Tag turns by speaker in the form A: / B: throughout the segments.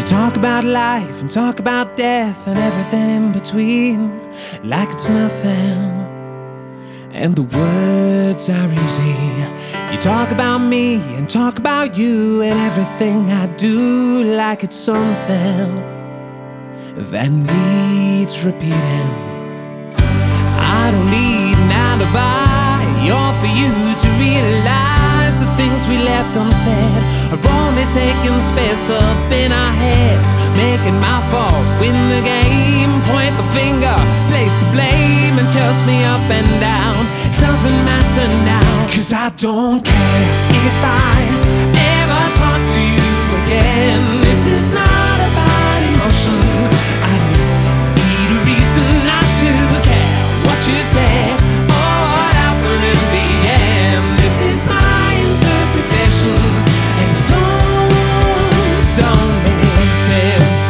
A: Talk about life and talk about death and everything in between, like it's nothing, and the words are easy. You talk about me and talk about you and everything I do, like it's something that needs repeating. I don't need an alibi or for you to realize the things we left unsaid are only taking space up in our heads, making my fault win the game. Point the finger, place the blame, and curse me up and down. It doesn't matter now, 'cause I don't care if I ever talk to you again. This is not about emotion. I don't need a reason not to care what you said or what happened in the end. This is my interpretation, and it don't make sense.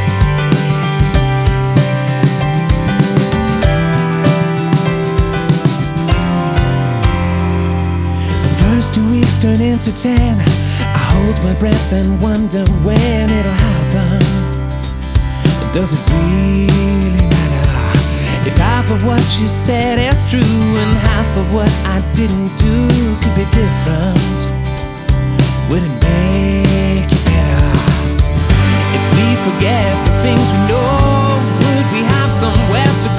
A: The first 2 weeks turn into 10. I hold my breath and wonder when it'll happen. Does it really matter if half of what you said is true and half of what I didn't do could be different? Would it make it better if we forget the things we know? Would we have somewhere to